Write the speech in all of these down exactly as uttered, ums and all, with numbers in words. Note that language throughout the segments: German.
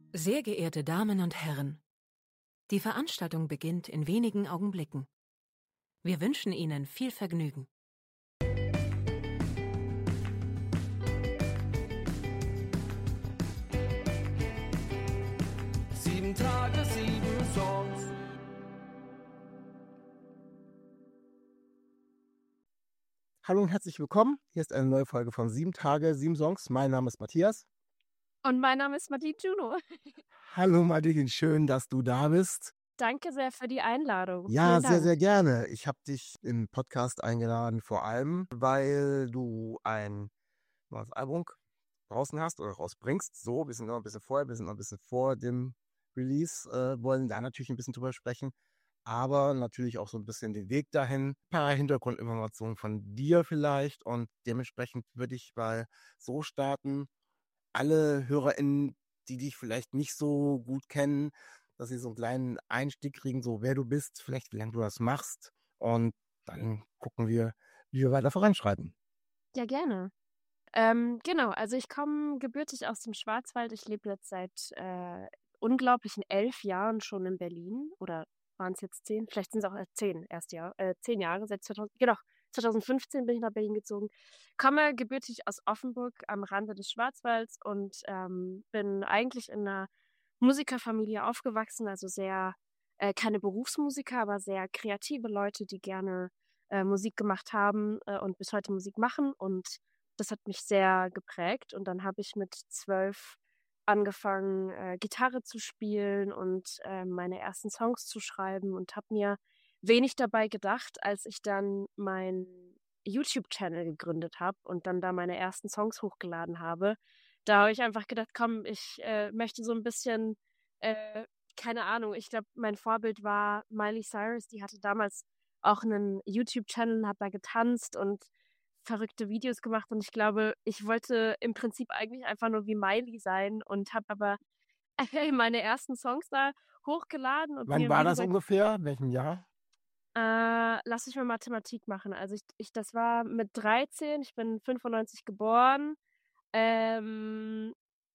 Sehr geehrte Damen und Herren, die Veranstaltung beginnt in wenigen Augenblicken. Wir wünschen Ihnen viel Vergnügen. Sieben Tage, sieben Songs. Hallo und herzlich willkommen. Hier ist eine neue Folge von Sieben Tage, sieben Songs. Mein Name ist Matthias. Und mein Name ist Martine Juno. Hallo Martin, schön, dass du da bist. Danke sehr für die Einladung. Ja, Vielen sehr, Dank. sehr gerne. Ich habe dich im Podcast eingeladen, vor allem, weil du ein neues Album draußen hast oder rausbringst. So, wir sind noch ein bisschen vorher, wir sind noch ein bisschen vor dem Release, äh, wollen da natürlich ein bisschen drüber sprechen, aber natürlich auch so ein bisschen den Weg dahin. Ein paar Hintergrundinformationen von dir vielleicht und dementsprechend würde ich mal so starten. Alle HörerInnen, die dich vielleicht nicht so gut kennen, dass sie so einen kleinen Einstieg kriegen, so wer du bist, vielleicht wie lange du das machst. Und dann gucken wir, wie wir weiter voranschreiten. Ja, gerne. Ähm, genau, also ich komme gebürtig aus dem Schwarzwald. Ich lebe jetzt seit äh, unglaublichen elf Jahren schon in Berlin. Oder waren es jetzt zehn? Vielleicht sind es auch äh, zehn erst Jahr, äh, zehn Jahre, seit zweitausend, genau, zwanzig fünfzehn bin ich nach Berlin gezogen. Komme gebürtig aus Offenburg am Rande des Schwarzwalds und ähm, bin eigentlich in einer Musikerfamilie aufgewachsen, also sehr, äh, keine Berufsmusiker, aber sehr kreative Leute, die gerne äh, Musik gemacht haben äh, und bis heute Musik machen. Und das hat mich sehr geprägt. Und dann habe ich mit zwölf angefangen, äh, Gitarre zu spielen und äh, meine ersten Songs zu schreiben und habe mir wenig dabei gedacht, als ich dann meinen YouTube-Channel gegründet habe und dann da meine ersten Songs hochgeladen habe. Da habe ich einfach gedacht, komm, ich äh, möchte so ein bisschen, äh, keine Ahnung, ich glaube, mein Vorbild war Miley Cyrus, die hatte damals auch einen YouTube-Channel, hat da getanzt und verrückte Videos gemacht und ich glaube, ich wollte im Prinzip eigentlich einfach nur wie Miley sein und habe aber meine ersten Songs da hochgeladen und Wann mir, war wie das gesagt, ungefähr? In welchem Jahr? äh, lass ich mal Mathematik machen. Also ich, ich, das war mit dreizehn, ich bin fünfundneunzig geboren. Ähm,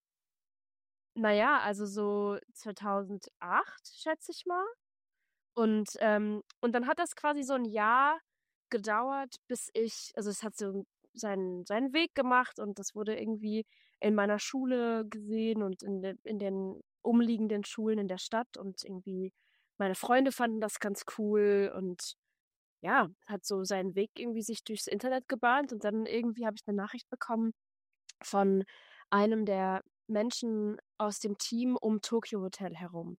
naja, also so zweitausendacht, schätze ich mal. Und, ähm, und dann hat das quasi so ein Jahr gedauert, bis ich, also es hat so seinen, seinen Weg gemacht und das wurde irgendwie in meiner Schule gesehen und in, de, in den umliegenden Schulen in der Stadt und irgendwie meine Freunde fanden das ganz cool und ja, hat so seinen Weg irgendwie sich durchs Internet gebahnt und dann irgendwie habe ich eine Nachricht bekommen von einem der Menschen aus dem Team um Tokyo Hotel herum.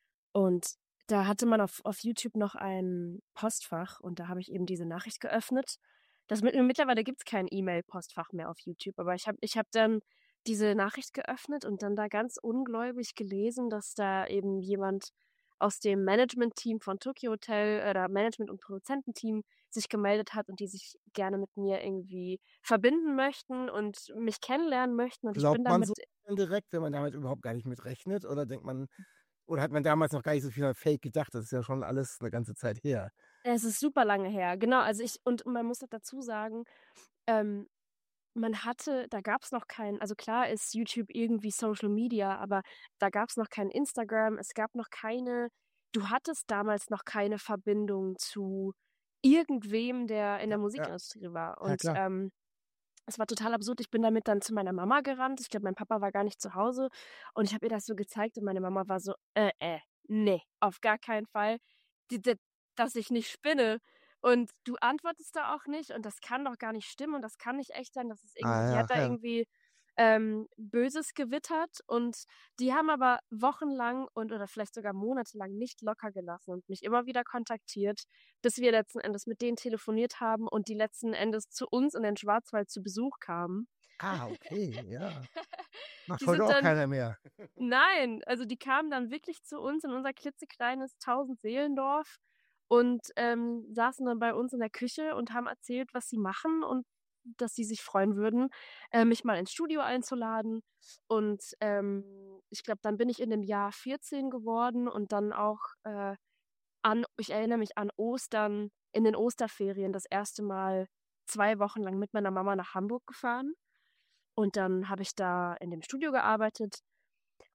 Und da hatte man auf, auf YouTube noch ein Postfach und da habe ich eben diese Nachricht geöffnet. Das mit, mittlerweile gibt es kein E-Mail-Postfach mehr auf YouTube, aber ich habe ich hab dann diese Nachricht geöffnet und dann da ganz ungläubig gelesen, dass da eben jemand aus dem Management-Team von Tokyo Hotel oder Management- und Produzententeam sich gemeldet hat und die sich gerne mit mir irgendwie verbinden möchten und mich kennenlernen möchten. Und ich bin Glaubt man damit so direkt, wenn man damit überhaupt gar nicht mit rechnet? Oder denkt man, oder hat man damals noch gar nicht so viel an Fake gedacht? Das ist ja schon alles eine ganze Zeit her. Es ist super lange her, genau. Also ich, und man muss dazu sagen, ähm, man hatte, da gab es noch kein, also klar ist YouTube irgendwie Social Media, aber da gab es noch kein Instagram, es gab noch keine, du hattest damals noch keine Verbindung zu irgendwem, der in der Ja, ja, Musikindustrie war. ja Und klar. ähm, es war total absurd. Ich bin damit dann zu meiner Mama gerannt. Ich glaube, mein Papa war gar nicht zu Hause. Und ich habe ihr das so gezeigt und meine Mama war so, äh, äh, nee, auf gar keinen Fall. Die, die, dass ich nicht spinne. Und du antwortest da auch nicht und das kann doch gar nicht stimmen und das kann nicht echt sein. Das ist irgendwie, Ah, die ja, hat da ja. irgendwie ähm, Böses gewittert und die haben aber wochenlang und oder vielleicht sogar monatelang nicht locker gelassen und mich immer wieder kontaktiert, bis wir letzten Endes mit denen telefoniert haben und die letzten Endes zu uns in den Schwarzwald zu Besuch kamen. Ah, okay, ja. Macht Die heute sind auch dann, keiner mehr. nein, also die kamen dann wirklich zu uns in unser klitzekleines Tausend-Seelendorf und ähm, saßen dann bei uns in der Küche und haben erzählt, was sie machen und dass sie sich freuen würden, äh, mich mal ins Studio einzuladen. Und ähm, ich glaube, dann bin ich in dem Jahr vierzehn geworden und dann auch äh, an, ich erinnere mich an Ostern, in den Osterferien das erste Mal zwei Wochen lang mit meiner Mama nach Hamburg gefahren. Und dann habe ich da in dem Studio gearbeitet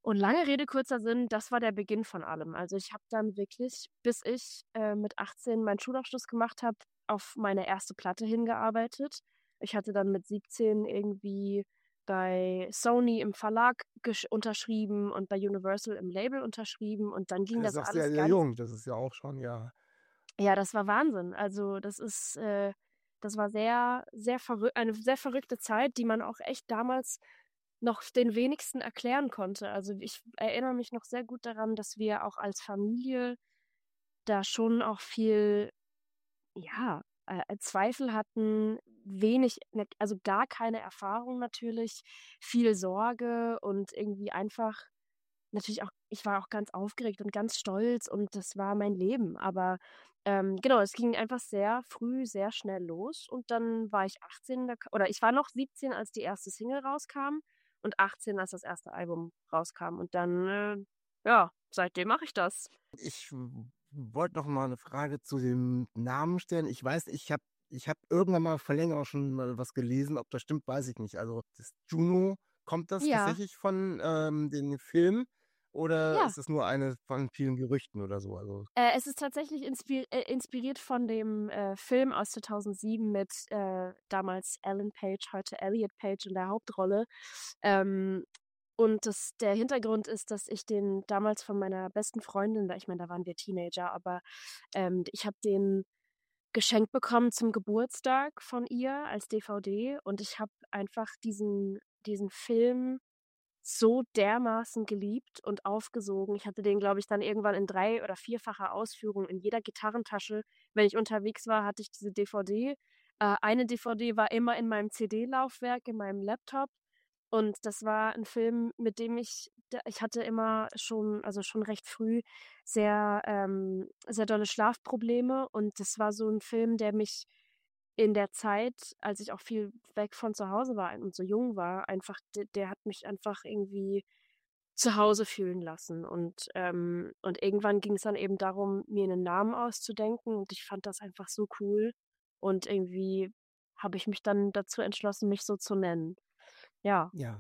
Und lange Rede, kurzer Sinn, das war der Beginn von allem. Also ich habe dann wirklich, bis ich äh, mit achtzehn meinen Schulabschluss gemacht habe, auf meine erste Platte hingearbeitet. Ich hatte dann mit siebzehn irgendwie bei Sony im Verlag gesch- unterschrieben und bei Universal im Label unterschrieben und dann ging Das ist das auch sehr, alles sehr ganz, jung. Das ist ja auch schon, ja. ja, das war Wahnsinn. Also das ist, äh, das war sehr, sehr verrück eine sehr verrückte Zeit, die man auch echt damals noch den wenigsten erklären konnte. Also ich erinnere mich noch sehr gut daran, dass wir auch als Familie da schon auch viel, ja, äh, Zweifel hatten, wenig, ne- also gar keine Erfahrung natürlich, viel Sorge und irgendwie einfach natürlich auch, ich war auch ganz aufgeregt und ganz stolz und das war mein Leben. Aber ähm, genau, es ging einfach sehr früh, sehr schnell los und dann war ich achtzehn, da, oder ich war noch siebzehn, als die erste Single rauskam und achtzehn, als das erste Album rauskam. Und dann, äh, ja, seitdem mache ich das. Ich wollte noch mal eine Frage zu dem Namen stellen. Ich weiß, ich habe ich hab irgendwann mal vor länger auch schon mal was gelesen. Ob das stimmt, weiß ich nicht. Also das Juno, kommt das Ja, tatsächlich von ähm, den Filmen oder ja. ist es nur eine von vielen Gerüchten oder so? Also Äh, es ist tatsächlich inspi äh, inspiriert von dem äh, Film aus zweitausendsieben mit äh, damals Ellen Page, heute Elliot Page in der Hauptrolle. Ähm, und das, der Hintergrund ist, dass ich den damals von meiner besten Freundin, da- ich meine, da waren wir Teenager, aber ähm, ich habe den geschenkt bekommen zum Geburtstag von ihr als D V D und ich habe einfach diesen, diesen Film so dermaßen geliebt und aufgesogen. Ich hatte den, glaube ich, dann irgendwann in drei- oder vierfacher Ausführung in jeder Gitarrentasche. Wenn ich unterwegs war, hatte ich diese D V D. Äh, eine D V D war immer in meinem C D-Laufwerk, in meinem Laptop. Und das war ein Film, mit dem ich, da- ich hatte immer schon, also schon recht früh sehr, ähm, sehr dolle Schlafprobleme. Und das war so ein Film, der mich in der Zeit, als ich auch viel weg von zu Hause war und so jung war, einfach, der, der hat mich einfach irgendwie zu Hause fühlen lassen. Und, ähm, und irgendwann ging es dann eben darum, mir einen Namen auszudenken. Und ich fand das einfach so cool. Und irgendwie habe ich mich dann dazu entschlossen, mich so zu nennen. Ja. ja,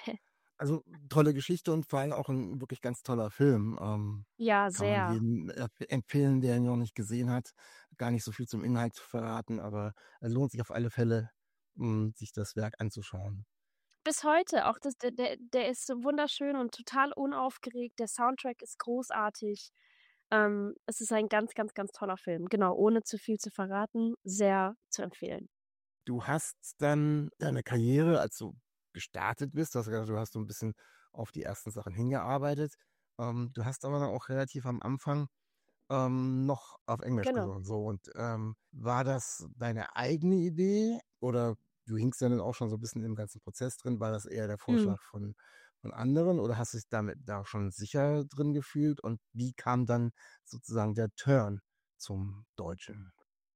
also tolle Geschichte und vor allem auch ein wirklich ganz toller Film. Ähm, Ja, kann man sehr. jedem äh, empfehlen, der ihn noch nicht gesehen hat. Gar nicht so viel zum Inhalt zu verraten, aber es lohnt sich auf alle Fälle, mh, sich das Werk anzuschauen. Bis heute, auch das, der, der, der ist so wunderschön und total unaufgeregt. Der Soundtrack ist großartig. Ähm, es ist ein ganz, ganz, ganz toller Film. Genau, ohne zu viel zu verraten, sehr zu empfehlen. Du hast dann deine Karriere, als du gestartet bist, du hast gesagt, du hast so ein bisschen auf die ersten Sachen hingearbeitet. Ähm, du hast aber dann auch relativ am Anfang ähm, noch auf Englisch Genau. gesungen. So, und ähm, war das deine eigene Idee oder du hingst ja dann auch schon so ein bisschen im ganzen Prozess drin, war das eher der Hm. Vorschlag von, von anderen oder hast du dich damit da schon sicher drin gefühlt und wie kam dann sozusagen der Turn zum Deutschen?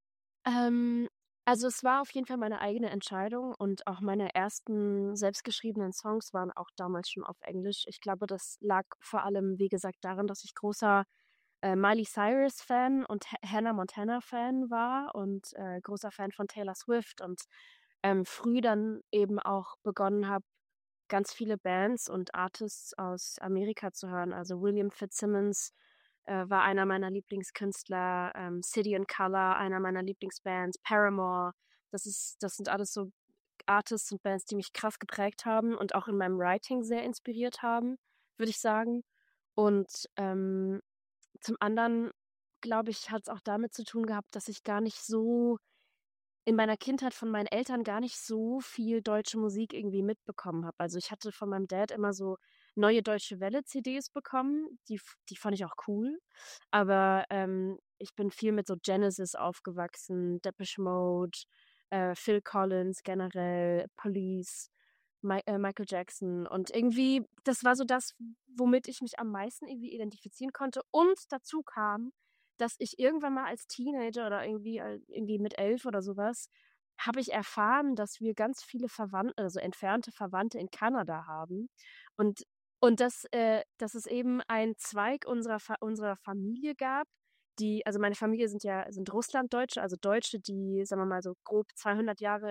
Ähm, also es war auf jeden Fall meine eigene Entscheidung und auch meine ersten selbstgeschriebenen Songs waren auch damals schon auf Englisch. Ich glaube, das lag vor allem, wie gesagt, daran, dass ich großer äh, Miley Cyrus-Fan und Ha- Hannah Montana-Fan war und äh, großer Fan von Taylor Swift und ähm, früh dann eben auch begonnen habe, ganz viele Bands und Artists aus Amerika zu hören. Also William Fitzsimmons äh, war einer meiner Lieblingskünstler, ähm, City and Colour, einer meiner Lieblingsbands, Paramore. Das ist, das sind alles so Artists und Bands, die mich krass geprägt haben und auch in meinem Writing sehr inspiriert haben, würde ich sagen. Und ähm, zum anderen, glaube ich, hat es auch damit zu tun gehabt, dass ich gar nicht so in meiner Kindheit von meinen Eltern gar nicht so viel deutsche Musik irgendwie mitbekommen habe. Also ich hatte von meinem Dad immer so neue Deutsche Welle-C Ds bekommen, die, f- die fand ich auch cool. Aber ähm, ich bin viel mit so Genesis aufgewachsen, Depeche Mode, äh, Phil Collins generell, Police, Mi äh, Michael Jackson. Und irgendwie, das war so das, womit ich mich am meisten irgendwie identifizieren konnte. Und dazu kam, dass ich irgendwann mal als Teenager oder irgendwie, äh, irgendwie mit elf oder sowas, habe ich erfahren, dass wir ganz viele Verwandte, also entfernte Verwandte in Kanada haben. Und, und dass, äh, dass es eben einen Zweig unserer, Fa unserer Familie gab, die, also meine Familie sind ja, sind Russlanddeutsche, also Deutsche, die, sagen wir mal so grob zweihundert Jahre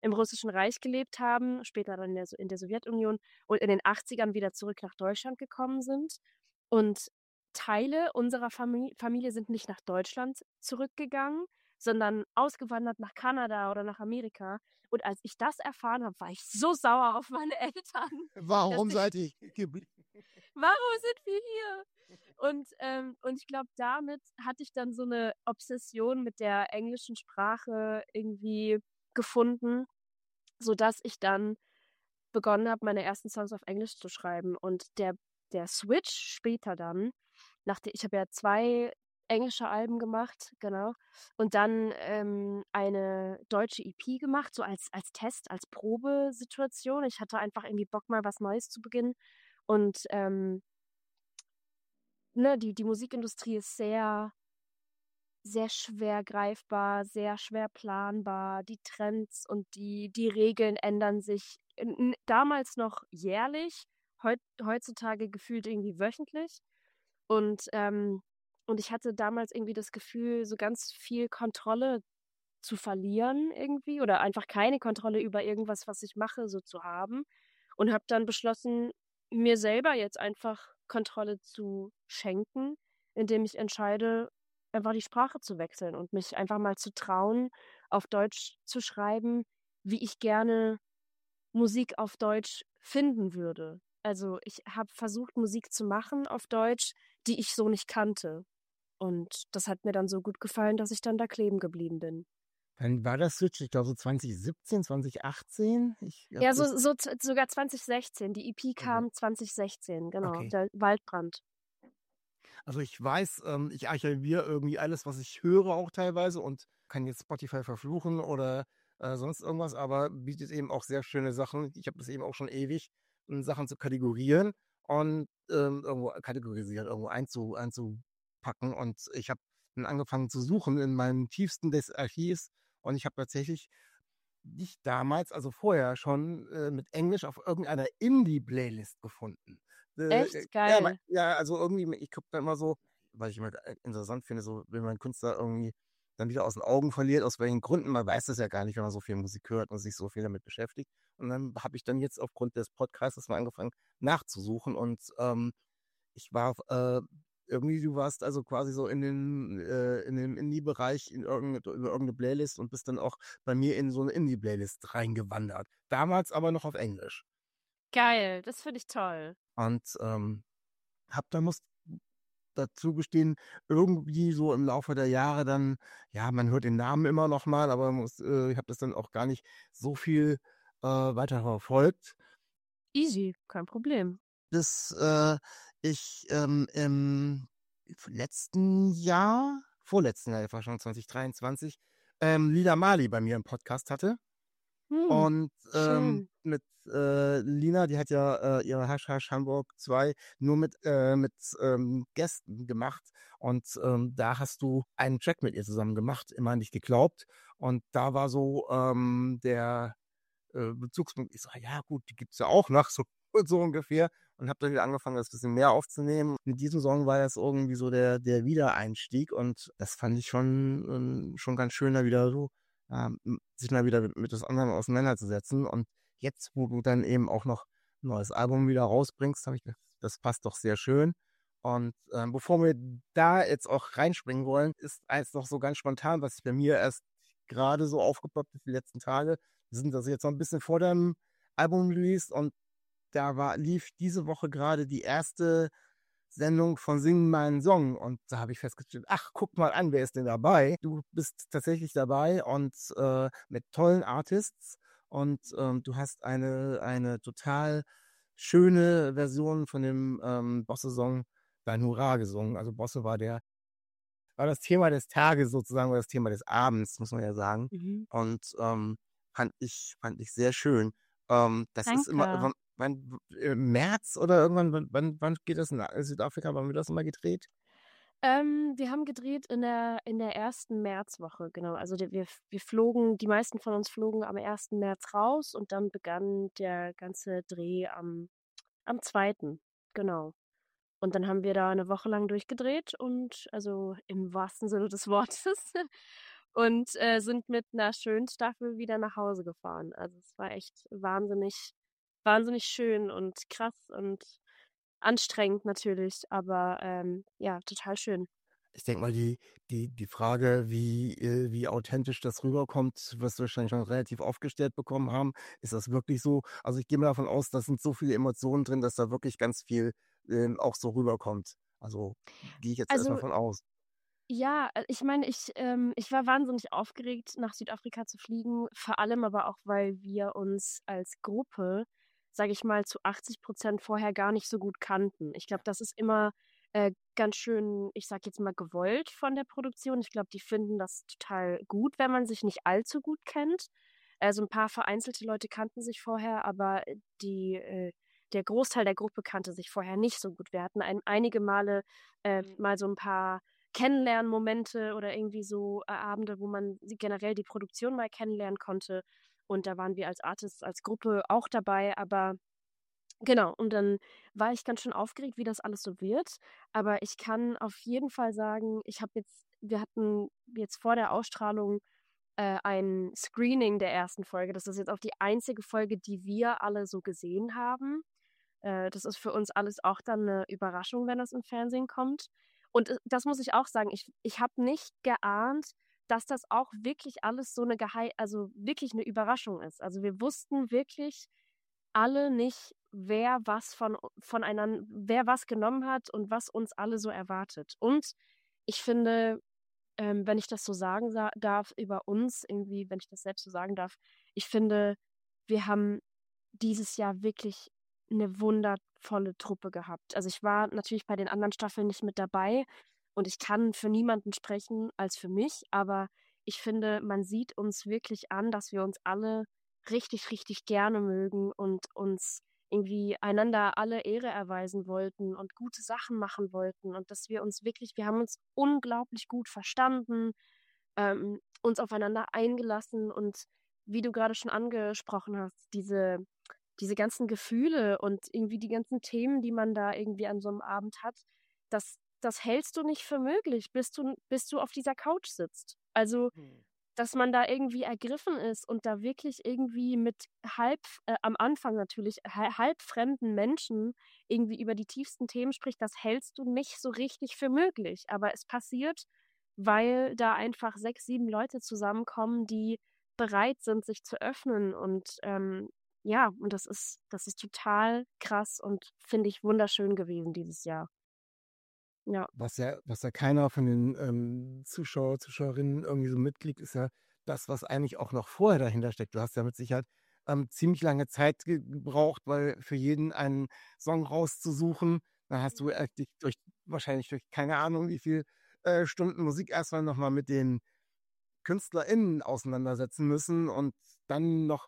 im Russischen Reich gelebt haben, später dann in der, in der Sowjetunion und in den achtzigern wieder zurück nach Deutschland gekommen sind. Und Teile unserer Famili- Familie sind nicht nach Deutschland zurückgegangen, sondern ausgewandert nach Kanada oder nach Amerika. Und als ich das erfahren habe, war ich so sauer auf meine Eltern. Warum dass seid ihr geblieben? Warum sind wir hier? Und, ähm, und ich glaube, damit hatte ich dann so eine Obsession mit der englischen Sprache irgendwie gefunden, sodass ich dann begonnen habe, meine ersten Songs auf Englisch zu schreiben. Und der, der Switch später dann, nach der, ich habe ja zwei englische Alben gemacht, genau, und dann ähm, eine deutsche E P gemacht, so als, als Test, als Probesituation. Ich hatte einfach irgendwie Bock, mal was Neues zu beginnen. Und ähm, ne, die, die Musikindustrie ist sehr, sehr schwer greifbar, sehr schwer planbar. Die Trends und die, die Regeln ändern sich in, in, damals noch jährlich, heut, heutzutage gefühlt irgendwie wöchentlich. Und, ähm, und ich hatte damals irgendwie das Gefühl, so ganz viel Kontrolle zu verlieren irgendwie oder einfach keine Kontrolle über irgendwas, was ich mache, so zu haben. Und habe dann beschlossen, mir selber jetzt einfach Kontrolle zu schenken, indem ich entscheide, einfach die Sprache zu wechseln und mich einfach mal zu trauen, auf Deutsch zu schreiben, wie ich gerne Musik auf Deutsch finden würde. Also ich habe versucht, Musik zu machen auf Deutsch, die ich so nicht kannte. Und das hat mir dann so gut gefallen, dass ich dann da kleben geblieben bin. Wann war das Switch? Ich glaube so zwanzig siebzehn, zwanzig achtzehn? Ich hab Ja, das, so, so z- sogar zwanzig sechzehn. Die E P okay. kam zwanzig sechzehn, genau. Okay. Der Waldbrand. Also ich weiß, ähm, ich archiviere irgendwie alles, was ich höre auch teilweise und kann jetzt Spotify verfluchen oder äh, sonst irgendwas, aber bietet eben auch sehr schöne Sachen. Ich habe das eben auch schon ewig, um Sachen zu kategorieren und ähm, irgendwo kategorisieren, irgendwo einzu, einzupacken. Und ich habe dann angefangen zu suchen in meinem tiefsten des Archivs und ich habe tatsächlich dich damals, also vorher schon äh, mit Englisch auf irgendeiner Indie-Playlist gefunden. Äh, Echt ja, ma- geil. ja, also irgendwie, ich gucke da immer so, weil ich immer äh, interessant finde, so wenn man Künstler irgendwie dann wieder aus den Augen verliert, aus welchen Gründen, man weiß das ja gar nicht, wenn man so viel Musik hört und sich so viel damit beschäftigt. Und dann habe ich dann jetzt aufgrund des Podcasts mal angefangen nachzusuchen und ähm, ich war äh, irgendwie, du warst also quasi so in den äh, in dem Indie-Bereich in irgendeine, über irgendeine Playlist und bist dann auch bei mir in so eine Indie-Playlist reingewandert. Damals aber noch auf Englisch. Geil, das finde ich toll. Und ähm, hab da muss dazu gestehen, irgendwie so im Laufe der Jahre dann, ja, man hört den Namen immer noch mal, aber man muss, äh, ich habe das dann auch gar nicht so viel äh, weiter verfolgt. Easy, kein Problem. Bis äh, ich ähm, im letzten Jahr, vorletzten Jahr, war schon zwanzig dreiundzwanzig, ähm, Lina Mali bei mir im Podcast hatte. Hm, Und ähm, schön. mit äh, Lina, die hat ja äh, ihre Hasch Hasch Hamburg zwei nur mit, äh, mit ähm, Gästen gemacht. Und ähm, da hast du einen Track mit ihr zusammen gemacht, immer nicht geglaubt. Und da war so ähm, der äh, Bezugspunkt. Ich so, ja gut, die gibt's ja auch noch, so, so ungefähr. Und habe dann wieder angefangen, das ein bisschen mehr aufzunehmen. Mit diesem Song war das irgendwie so der, der Wiedereinstieg. Und das fand ich schon, ähm, schon ganz schön, da wieder so ähm, sich mal wieder mit, mit das anderen auseinanderzusetzen. Und jetzt, wo du dann eben auch noch ein neues Album wieder rausbringst, habe ich gedacht, das passt doch sehr schön. Und ähm, bevor wir da jetzt auch reinspringen wollen, ist eins noch so ganz spontan, was sich bei mir erst gerade so aufgepoppt ist die letzten Tage. Wir sind also jetzt noch ein bisschen vor dem Album-Release und da war, lief diese Woche gerade die erste Sendung von Sing meinen Song und da habe ich festgestellt, ach, guck mal an, wer ist denn dabei? Du bist tatsächlich dabei und äh, mit tollen Artists und ähm, du hast eine, eine total schöne Version von dem ähm, Bosse-Song Dein Hurra gesungen. Also Bosse war der, war das Thema des Tages sozusagen, war das Thema des Abends, muss man ja sagen. Mhm. Und ähm, fand ich, fand ich sehr schön. Ähm, das ist immer, Danke. wann, wann, im März oder irgendwann, wann, wann, wann geht das in Südafrika? Wann wird das immer gedreht? Ähm, wir haben gedreht in der, in der ersten Märzwoche, genau. Also die, wir, wir flogen, die meisten von uns flogen am ersten März raus und dann begann der ganze Dreh am, am zweiten Genau. Und dann haben wir da eine Woche lang durchgedreht und also im wahrsten Sinne des Wortes. und äh, sind mit einer schönen Staffel wieder nach Hause gefahren. Also es war echt wahnsinnig, wahnsinnig schön und krass und anstrengend natürlich, aber ähm, ja, total schön. Ich denke mal, die die die Frage, wie äh, wie authentisch das rüberkommt, wirst du wahrscheinlich schon relativ oft gestellt bekommen haben. Ist das wirklich so? Also, ich gehe mal davon aus, da sind so viele Emotionen drin, dass da wirklich ganz viel, ähm, auch so rüberkommt. Also, gehe ich jetzt erst mal Also von aus. ja, äh, ich meine, ich ähm, ich war wahnsinnig aufgeregt, nach Südafrika zu fliegen, vor allem aber auch, weil wir uns als Gruppe, sage ich mal, zu achtzig Prozent vorher gar nicht so gut kannten. Ich glaube, das ist immer, äh, ganz schön, ich sage jetzt mal, gewollt von der Produktion. Ich glaube, die finden das total gut, wenn man sich nicht allzu gut kennt. Äh, so 'n paar vereinzelte Leute kannten sich vorher, aber, äh, die äh, der Großteil der Gruppe kannte sich vorher nicht so gut. Wir hatten ein einige Male, ähm, mal so 'n paar Kennenlernmomente oder irgendwie so, äh, Abende, wo man sie generell die Produktion mal kennenlernen konnte. Und da waren wir als Artists, als Gruppe auch dabei, aber genau, und dann war ich ganz schön aufgeregt, wie das alles so wird. Aber ich kann auf jeden Fall sagen, ich habe jetzt wir hatten jetzt vor der Ausstrahlung, äh, ein Screening der ersten Folge. Das ist jetzt auch die einzige Folge, die wir alle so gesehen haben. Äh, das ist für uns alles auch dann 'ne Überraschung, wenn das im Fernsehen kommt. Und, äh, das muss ich auch sagen, ich ich habe nicht geahnt, dass das auch wirklich alles so 'ne gehei also wirklich 'ne Überraschung ist. Also, wir wussten wirklich alle nicht, wer was von voneinander, wer was genommen hat und was uns alle so erwartet. Und ich finde, ähm, wenn ich das so sagen sa darf über uns irgendwie, wenn ich das selbst so sagen darf, ich finde, wir haben dieses Jahr wirklich eine wundervolle Truppe gehabt. Also, ich war natürlich bei den anderen Staffeln nicht mit dabei und ich kann für niemanden sprechen als für mich, aber ich finde, man sieht uns wirklich an, dass wir uns alle richtig, richtig gerne mögen und uns irgendwie einander alle Ehre erweisen wollten und gute Sachen machen wollten und dass wir uns wirklich wir haben uns unglaublich gut verstanden, ähm, uns aufeinander eingelassen und wie du gerade schon angesprochen hast, diese diese ganzen Gefühle und irgendwie die ganzen Themen, die man da irgendwie an so einem Abend hat, das das hältst du nicht für möglich, bis du bis du auf dieser Couch sitzt. Also, dass man da irgendwie ergriffen ist und da wirklich irgendwie mit halb äh, am Anfang natürlich ha halb fremden Menschen irgendwie über die tiefsten Themen spricht, das hältst du nicht so richtig für möglich. Aber es passiert, weil da einfach sechs, sieben Leute zusammenkommen, die bereit sind, sich zu öffnen und, ähm, ja, und das ist das ist total krass und finde ich wunderschön gewesen dieses Jahr. Ja. Was ja was ja keiner von den, ähm, Zuschauer, Zuschauerinnen irgendwie so mitkriegt, ist ja das, was eigentlich auch noch vorher dahinter steckt. Du hast ja mit Sicherheit, ähm, ziemlich lange Zeit ge gebraucht, weil für jeden einen Song rauszusuchen. Dann hast du, äh, dich durch wahrscheinlich durch keine Ahnung wie viel, äh, Stunden Musik erst mal noch mal mit den KünstlerInnen auseinandersetzen müssen und dann noch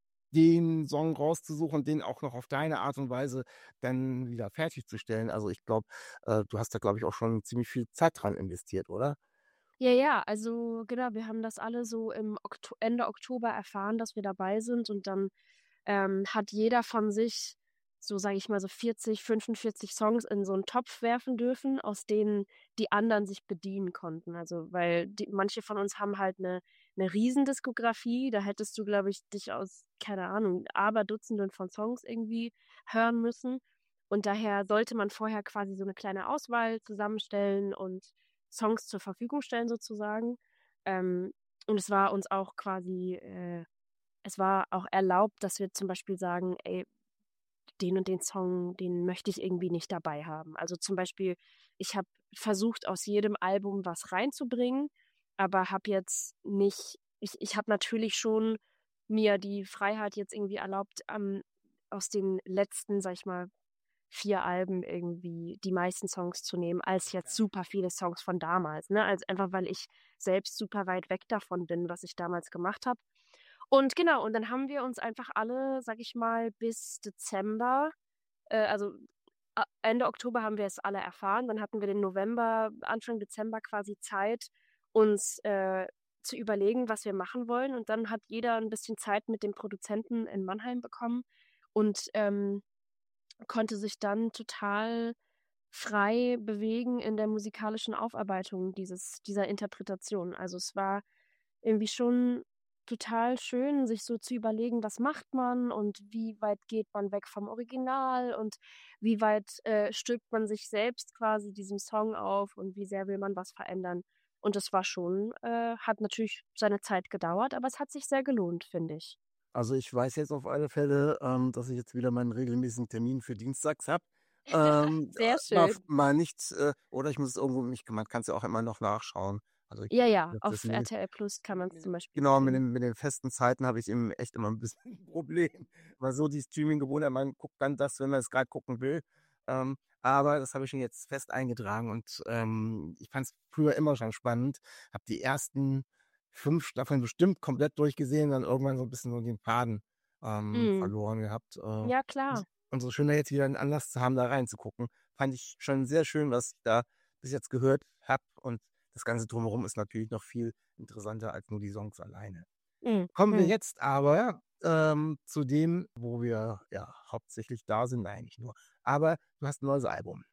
den Song rauszusuchen und den auch noch auf deine Art und Weise dann wieder fertigzustellen. Also, ich glaube, äh, du hast da, glaube ich, auch schon ziemlich viel Zeit dran investiert, oder? Ja, ja, also genau, wir haben das alle so im Okto Ende Oktober erfahren, dass wir dabei sind und dann, ähm, hat jeder von sich so, sage ich mal, so vierzig, fünfundvierzig Songs in so 'n Topf werfen dürfen, aus denen die anderen sich bedienen konnten. Also, weil die manche von uns haben halt 'ne 'ne Riesendiskografie, da hättest du, glaube ich, dich aus, keine Ahnung, Aberdutzenden von Songs irgendwie hören müssen. Und daher sollte man vorher quasi so 'ne kleine Auswahl zusammenstellen und Songs zur Verfügung stellen sozusagen. Ähm, und es war uns auch quasi äh, es war auch erlaubt, dass wir zum Beispiel sagen: „Ey, den und den Song, den möchte ich irgendwie nicht dabei haben." Also, zum Beispiel, ich habe versucht, aus jedem Album was reinzubringen, aber habe jetzt nicht ich ich habe natürlich schon mir die Freiheit jetzt irgendwie erlaubt, ähm, aus den letzten, sage ich mal, vier Alben irgendwie die meisten Songs zu nehmen, als jetzt super viele Songs von damals, ne? Also, einfach, weil ich selbst super weit weg davon bin, was ich damals gemacht habe. Und genau, und dann haben wir uns einfach alle, sage ich mal, bis Dezember äh, also, a Ende Oktober haben wir es alle erfahren. Dann hatten wir den November, Anfang Dezember quasi Zeit, uns, äh, zu überlegen, was wir machen wollen. Und dann hat jeder ein bisschen Zeit mit dem Produzenten in Mannheim bekommen und, ähm konnte sich dann total frei bewegen in der musikalischen Aufarbeitung dieses dieser Interpretation. Also, es war irgendwie schon total schön, sich so zu überlegen, was macht man und wie weit geht man weg vom Original und wie weit äh, stülpt man sich selbst quasi diesem Song auf und wie sehr will man was verändern. Und das war schon, äh, hat natürlich seine Zeit gedauert, aber es hat sich sehr gelohnt, finde ich. Also ich weiß jetzt auf alle Fälle, ähm, dass ich jetzt wieder meinen regelmäßigen Termin für dienstags habe. Ähm, Sehr mal, schön. mal nicht, äh, oder ich muss es irgendwo, mich, man kann es ja auch immer noch nachschauen. Also ich, Ja, ja, das ist auf nämlich, R T L Plus kann man es zum Beispiel genau, mit sehen. den, mit den festen Zeiten habe ich eben echt immer ein bisschen ein Problem. Weil so die Streaming-Gewohnheit, man guckt dann das, wenn man es gerade gucken will. Ähm, aber das habe ich schon jetzt fest eingetragen und ähm, ich fand es früher immer schon spannend. Habe die ersten fünf Staffeln bestimmt komplett durchgesehen, dann irgendwann so ein bisschen so den Faden ähm, Mhm. verloren gehabt. Äh, Ja, klar. und so schön, da jetzt wieder einen Anlass zu haben, da reinzugucken. Fand ich schon sehr schön, was ich da bis jetzt gehört habe. Und das Ganze drumherum ist natürlich noch viel interessanter als nur die Songs alleine. Mhm. Kommen wir Mhm. jetzt aber ähm, zu dem, wo wir ja hauptsächlich da sind, nein, nicht nur. Aber du hast ein neues Album.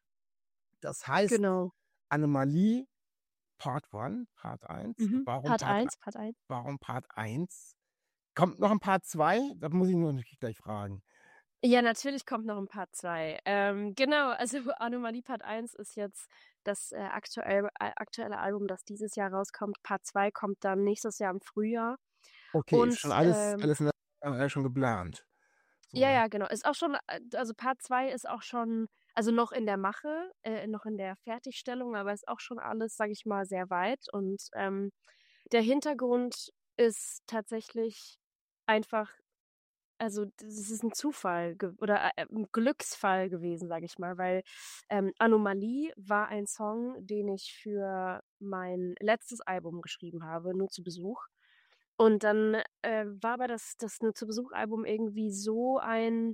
Das heißt Genau. Anomalie Part eins, Part eins. Mhm. Warum Part Part, eins, Part eins. warum Part eins? Kommt noch ein Part zwei? Da muss ich nur gleich fragen. Ja, natürlich kommt noch ein Part zwei. Ähm, genau, also Anomalie Part eins ist jetzt das äh, aktuell, äh, aktuelle Album, das dieses Jahr rauskommt. Part zwei kommt dann nächstes Jahr im Frühjahr. Okay, ist Und schon alles, ähm, alles in der, äh, schon geplant. So, ja, ne? ja, genau. Ist auch schon, äh, also Part zwei ist auch schon, also noch in der Mache, äh, noch in der Fertigstellung, aber ist auch schon alles, sage ich mal, sehr weit. Und ähm, der Hintergrund ist tatsächlich einfach, also das ist ein Zufall ge oder äh, 'n Glücksfall gewesen, sage ich mal, weil ähm, Anomalie war ein Song, den ich für mein letztes Album geschrieben habe, Nur zu Besuch. Und dann äh, war aber das das Nur zu Besuch-Album irgendwie so ein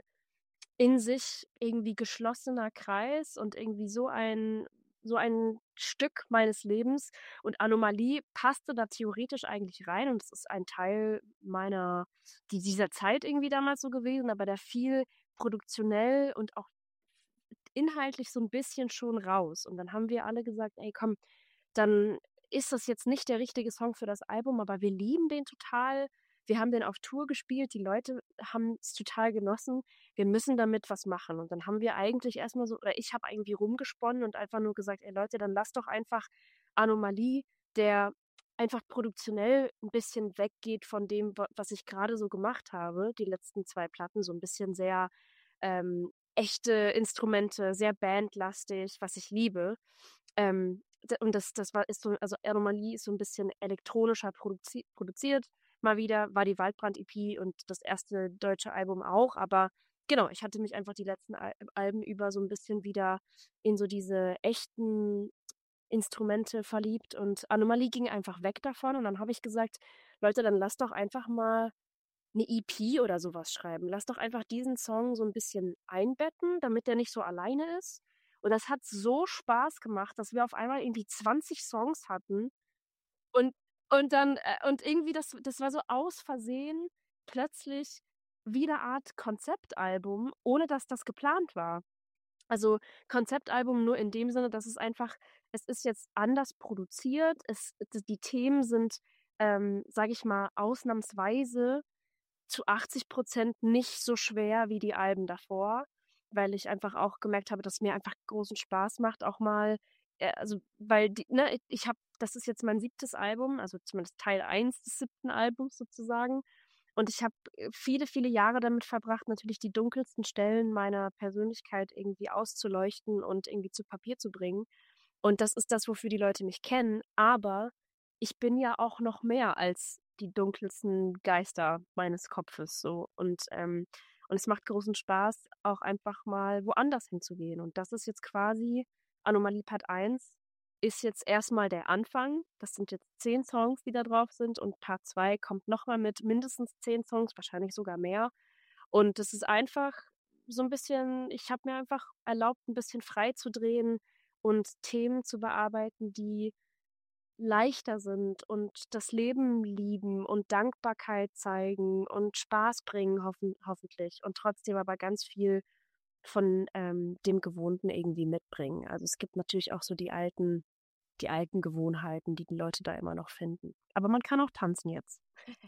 in sich irgendwie geschlossener Kreis und irgendwie so ein so ein Stück meines Lebens und Anomalie passte da theoretisch eigentlich rein und es ist ein Teil meiner die dieser Zeit irgendwie damals so gewesen, aber der fiel produktionell und auch inhaltlich so 'n bisschen schon raus. Und dann haben wir alle gesagt: „Ey, komm, dann ist das jetzt nicht der richtige Song für das Album, aber wir lieben den total. Wir haben den auf Tour gespielt, die Leute haben's total genossen. Wir müssen damit was machen.“ Und dann haben wir eigentlich erst mal so oder ich habe irgendwie rumgesponnen und einfach nur gesagt: „Ey Leute, dann lasst doch einfach Anomalie, der einfach produktionell 'n bisschen weggeht von dem, wa was ich grade so gemacht habe, die letzten zwei Platten, so 'n bisschen sehr, ähm, echte Instrumente, sehr bandlastig, was ich liebe. Ähm, d und das das war ist so also Anomalie ist so 'n bisschen elektronischer produzi produziert. Mal wieder war die Waldbrand-E P und das erste deutsche Album auch, aber genau, ich hatte mich einfach die letzten Al Alben über so 'n bisschen wieder in so diese echten Instrumente verliebt und Anomalie ging einfach weg davon und dann habe ich gesagt: „Leute, dann lasst doch einfach mal 'ne E P oder so was schreiben. Lasst doch einfach diesen Song so 'n bisschen einbetten, damit der nicht so alleine ist.“ Und das hat so Spaß gemacht, dass wir auf einmal irgendwie zwanzig Songs hatten und und dann äh, und irgendwie das das war so aus Versehen plötzlich wie 'ne Art Konzeptalbum, ohne dass das geplant war. Also, Konzeptalbum nur in dem Sinne, dass es einfach es ist jetzt anders produziert. Es d die Themen sind, ähm, sage ich mal, ausnahmsweise zu achtzig nicht so schwer wie die Alben davor, weil ich einfach auch gemerkt habe, dass es mir einfach großen Spaß macht, auch mal äh, also, weil die ne, ich habe das ist jetzt mein siebtes Album, also zumindest Teil eins des siebten Albums sozusagen. Und ich habe, äh, viele, viele Jahre damit verbracht, natürlich die dunkelsten Stellen meiner Persönlichkeit irgendwie auszuleuchten und irgendwie zu Papier zu bringen. Und das ist das, wofür die Leute mich kennen, aber ich bin ja auch noch mehr als die dunkelsten Geister meines Kopfes so und, ähm und es macht großen Spaß, auch einfach mal woanders hinzugehen. Und das ist jetzt quasi Anomalie Part eins ist jetzt erst mal der Anfang. Das sind jetzt zehn Songs, die da drauf sind und Part zwei kommt noch mal mit mindestens zehn Songs, wahrscheinlich sogar mehr. Und das ist einfach so 'n bisschen ich habe mir einfach erlaubt, 'n bisschen frei zu drehen und Themen zu bearbeiten, die leichter sind und das Leben lieben und Dankbarkeit zeigen und Spaß bringen hoffen hoffentlich und trotzdem aber ganz viel von, ähm, dem Gewohnten irgendwie mitbringen. Also, es gibt natürlich auch so die alten die alten Gewohnheiten, die die Leute da immer noch finden. Aber man kann auch tanzen jetzt.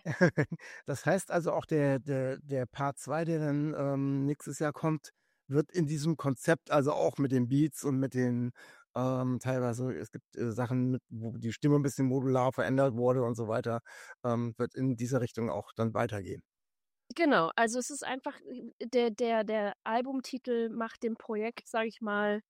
Das heißt also auch der, der, der Part zwei, der dann ähm, nächstes Jahr kommt, wird in diesem Konzept, also auch mit den Beats und mit den ähm, teilweise, es gibt äh, Sachen, mit, wo die Stimme ein bisschen modular verändert wurde und so weiter, ähm, wird in diese Richtung auch dann weitergehen. Genau, also es ist einfach, äh, der, der, der Albumtitel macht dem Projekt, sage ich mal,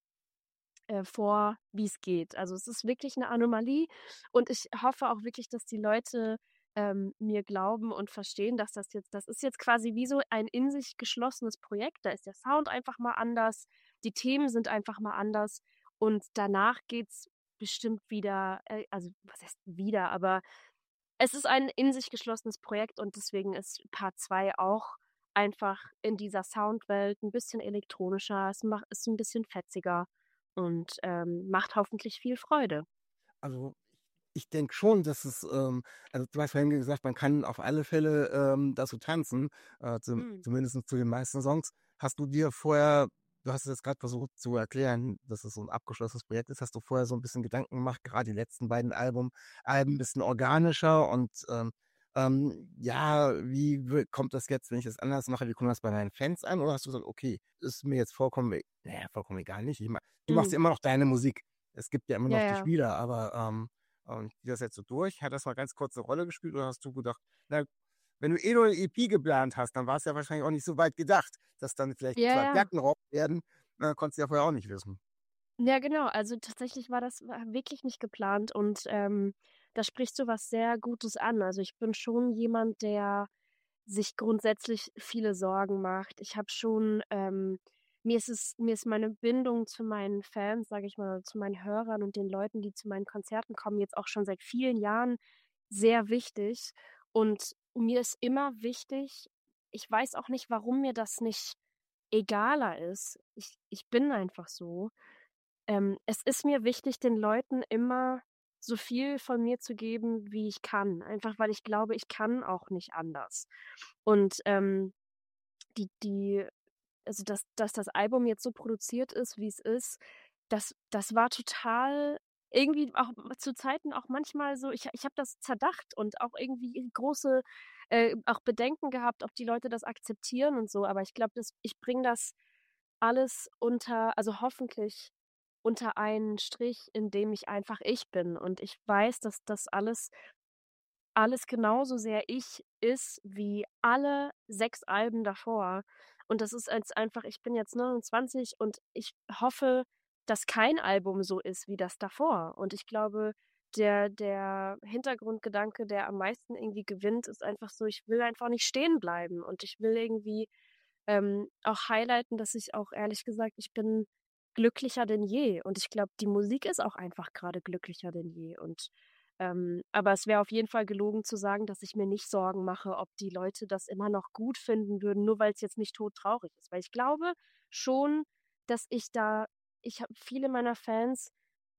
äh, vor, wie es geht. Also es ist wirklich eine Anomalie und ich hoffe auch wirklich, dass die Leute ähm, mir glauben und verstehen, dass das jetzt, das ist jetzt quasi wie so ein in sich geschlossenes Projekt. Da ist der Sound einfach mal anders, die Themen sind einfach mal anders und danach geht's bestimmt wieder, äh, also was heißt wieder, aber es ist ein in sich geschlossenes Projekt und deswegen ist Part zwei auch einfach in dieser Soundwelt ein bisschen elektronischer, es macht, ist ein bisschen fetziger und ähm, macht hoffentlich viel Freude. Also ich denke schon, dass es, ähm, also du hast vorhin gesagt, man kann auf alle Fälle ähm, dazu tanzen, äh, zum, Mhm. zumindest zu den meisten Songs. Hast du dir vorher, du hast es jetzt gerade versucht zu erklären, dass es so ein abgeschlossenes Projekt ist, hast du vorher so ein bisschen Gedanken gemacht, gerade die letzten beiden Album, Alben ein bisschen organischer und ähm, ähm, ja, wie wir- kommt das jetzt, wenn ich das anders mache, wie kommt das bei deinen Fans an? Oder hast du gesagt, okay, ist mir jetzt vollkommen, e- naja, vollkommen egal nicht. Ich mach, du machst Mhm. ja immer noch deine Musik. Es gibt ja immer Ja, noch die ja. Spieler, aber ähm, und geht das jetzt so durch? Hat das mal ganz kurz eine Rolle gespielt oder hast du gedacht, na, wenn du eh nur eine E P geplant hast, dann war es ja wahrscheinlich auch nicht so weit gedacht, dass dann vielleicht Ja, zwei ja. Platten raus werden. Na, konntest du ja vorher auch nicht wissen. Ja, genau. Also tatsächlich war das war wirklich nicht geplant und ähm, da sprichst du was sehr Gutes an. Also ich bin schon jemand, der sich grundsätzlich viele Sorgen macht. Ich habe schon, ähm, mir ist es, mir ist meine Bindung zu meinen Fans, sage ich mal, zu meinen Hörern und den Leuten, die zu meinen Konzerten kommen, jetzt auch schon seit vielen Jahren sehr wichtig. Und mir ist immer wichtig, ich weiß auch nicht, warum mir das nicht egaler ist. Ich, ich bin einfach so. Ähm, es ist mir wichtig, den Leuten immer so viel von mir zu geben, wie ich kann. Einfach weil ich glaube, ich kann auch nicht anders. Und ähm, die, die, also dass, dass das Album jetzt so produziert ist, wie es ist, das, das war total irgendwie auch zu Zeiten auch manchmal so, ich, ich habe das zerdacht und auch irgendwie große äh, auch Bedenken gehabt, ob die Leute das akzeptieren und so. Aber ich glaube, ich bringe das alles unter, also hoffentlich unter einen Strich, in dem ich einfach ich bin. Und ich weiß, dass das alles alles genauso sehr ich ist wie alle sechs Alben davor. Und das ist jetzt einfach, ich bin jetzt neunundzwanzig und ich hoffe, dass kein Album so ist wie das davor. Und ich glaube, der, der Hintergrundgedanke, der am meisten irgendwie gewinnt, ist einfach so, ich will einfach nicht stehen bleiben. Und ich will irgendwie ähm, auch highlighten, dass ich auch ehrlich gesagt, ich bin glücklicher denn je. Und ich glaube, die Musik ist auch einfach gerade glücklicher denn je. Und ähm, aber es wäre auf jeden Fall gelogen zu sagen, dass ich mir nicht Sorgen mache, ob die Leute das immer noch gut finden würden, nur weil es jetzt nicht todtraurig ist. Weil ich glaube schon, dass ich da, ich habe viele meiner Fans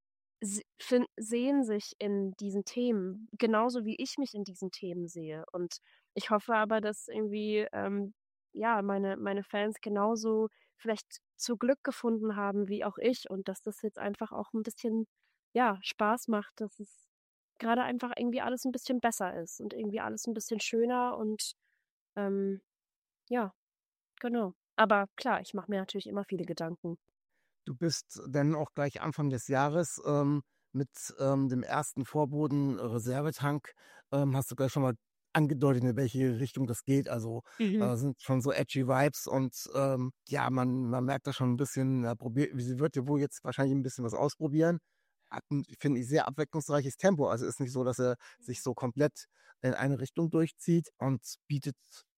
se- fin- sehen sich in diesen Themen, genauso wie ich mich in diesen Themen sehe. Und ich hoffe aber, dass irgendwie, ähm, ja, meine, meine Fans genauso vielleicht zu Glück gefunden haben wie auch ich und dass das jetzt einfach auch ein bisschen, ja, Spaß macht, dass es gerade einfach irgendwie alles ein bisschen besser ist und irgendwie alles ein bisschen schöner und ähm, ja, genau. Aber klar, ich mache mir natürlich immer viele Gedanken. Du bist dann auch gleich Anfang des Jahres ähm, mit ähm, dem ersten Vorboten Reservetank, ähm, hast du gleich schon mal angedeutet, in welche Richtung das geht. Also Mhm. äh, sind schon so edgy Vibes und ähm, ja, man, man merkt da schon ein bisschen, ja, probiert, sie wird ja wohl jetzt wahrscheinlich ein bisschen was ausprobieren. Hat ein, finde ich, sehr abwechslungsreiches Tempo. Also ist nicht so, dass er sich so komplett in eine Richtung durchzieht und bietet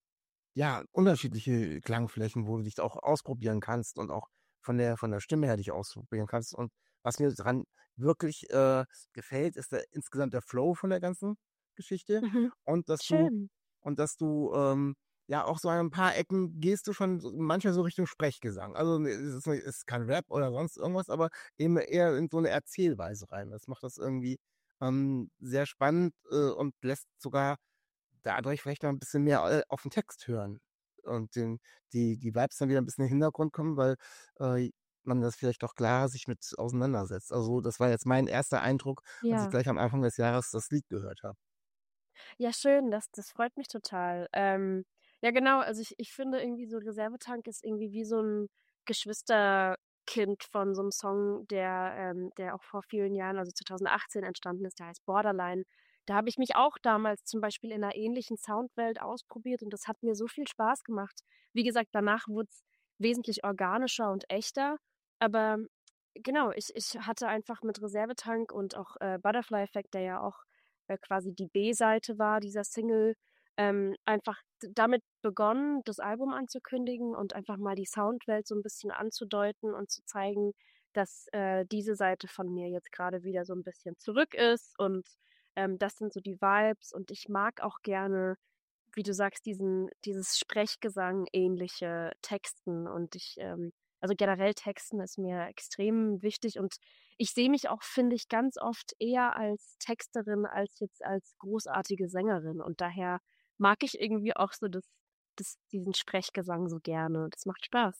ja, unterschiedliche Klangflächen, wo du dich auch ausprobieren kannst und auch von der von der Stimme her dich ausprobieren kannst. Und was mir dran wirklich äh, gefällt, ist der insgesamt der Flow von der ganzen Geschichte Mhm. und dass du Schön. und dass du ähm, ja auch so an ein paar Ecken gehst du schon so, manchmal so Richtung Sprechgesang. Also ne, es ist, nicht- es ist kein Rap oder sonst irgendwas, aber eben eher in so eine Erzählweise rein. Das macht das irgendwie ähm, sehr spannend äh, und lässt sogar dadurch vielleicht noch ein bisschen mehr äh, auf den Text hören und den, die, die Vibes dann wieder ein bisschen in den Hintergrund kommen, weil äh, man das vielleicht auch klarer sich mit auseinandersetzt. Also das war jetzt mein erster Eindruck, als ich Ja. gleich am Anfang des Jahres das Lied gehört habe. Ja, schön, das das freut mich total. Ähm, ja genau, also ich ich finde irgendwie so Reservetank ist irgendwie wie so 'n Geschwisterkind von so 'nem Song, der ähm, der auch vor vielen Jahren, also zweitausendachtzehn entstanden ist, der heißt „Borderline“. Da habe ich mich auch damals zum Beispiel in 'ner ähnlichen Soundwelt ausprobiert und das hat mir so viel Spaß gemacht. Wie gesagt, danach wurd's wesentlich organischer und echter, aber genau, ich ich hatte einfach mit Reservetank und auch, äh, Butterfly Effect, der ja auch, äh, quasi die B-Seite war dieser Single, ähm, einfach d damit begonnen, das Album anzukündigen und einfach mal die Soundwelt so 'n bisschen anzudeuten und zu zeigen, dass, äh, diese Seite von mir jetzt grade wieder so 'n bisschen zurück ist und, ähm, das sind so die Vibes und ich mag auch gerne, wie du sagst, diesen dieses Sprechgesang-ähnliche Texten und ich, ähm also generell Texten ist mir extrem wichtig und ich sehe mich auch, finde ich, ganz oft eher als Texterin als jetzt als großartige Sängerin und daher mag ich irgendwie auch so das das diesen Sprechgesang so gerne. Das macht Spaß.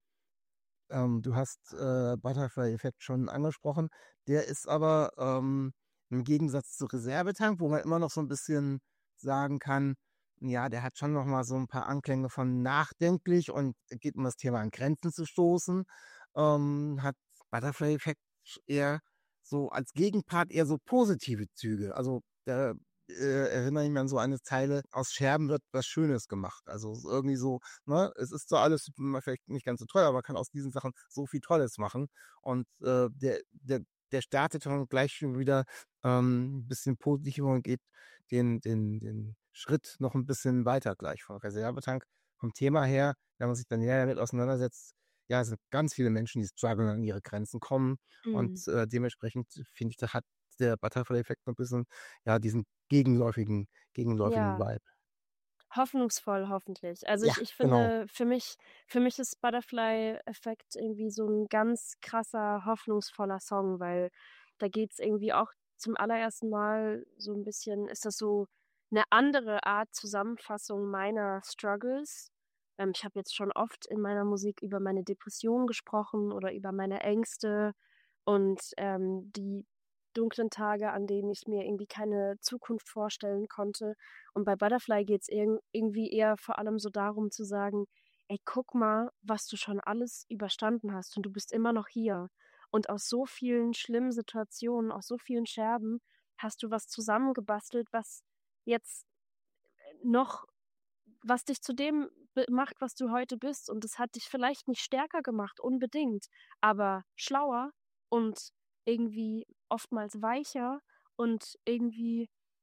Ähm, du hast, äh, Butterfly Effect schon angesprochen. Der ist aber, ähm, im Gegensatz zu Reservetank, wo man immer noch so 'n bisschen sagen kann, ja, der hat schon noch mal so 'n paar Anklänge von nachdenklich und geht um das Thema an Grenzen zu stoßen, ähm, hat Butterfly Effect eher so als Gegenpart eher so positive Züge. Also, da, äh, erinnere ich mich an so eine Zeile: „Aus Scherben wird was Schönes gemacht.“ Also, s irgendwie so, ne? Es ist zwar alles mal vielleicht nicht ganz so toll, aber man kann aus diesen Sachen so viel Tolles machen. Und, äh, der der der startet schon gleich schon wieder, ähm, 'n bisschen positiver und geht den den den Schritt noch 'n bisschen weiter gleich von Reservetank. Vom Thema her, wenn man sich dann näher damit auseinandersetzt, ja, es sind ganz viele Menschen, die strugglen, an ihre Grenzen kommen Mhm. und, äh, dementsprechend finde ich, da hat der Butterfly Effect so 'n bisschen, ja, diesen gegenläufigen gegenläufigen Ja. Vibe. Hoffnungsvoll hoffentlich. Also, Ja, ich ich genau. finde, für mich für mich ist Butterfly Effect irgendwie so 'n ganz krasser, hoffnungsvoller Song, weil da geht's irgendwie auch zum allerersten Mal so 'n bisschen ist das so 'ne andere Art Zusammenfassung meiner Struggles. Ähm, ich habe jetzt schon oft in meiner Musik über meine Depression gesprochen oder über meine Ängste und, ähm, die dunklen Tage, an denen ich mir irgendwie keine Zukunft vorstellen konnte. Und bei Butterfly geht's irgend irgendwie eher vor allem so darum zu sagen: „Ey, guck mal, was du schon alles überstanden hast und du bist immer noch hier. Und aus so vielen schlimmen Situationen, aus so vielen Scherben hast du was zusammengebastelt, was jetzt, äh, noch was dich zu dem be macht, was du heute bist. Und das hat dich vielleicht nicht stärker gemacht, unbedingt, aber schlauer und irgendwie oftmals weicher und irgendwie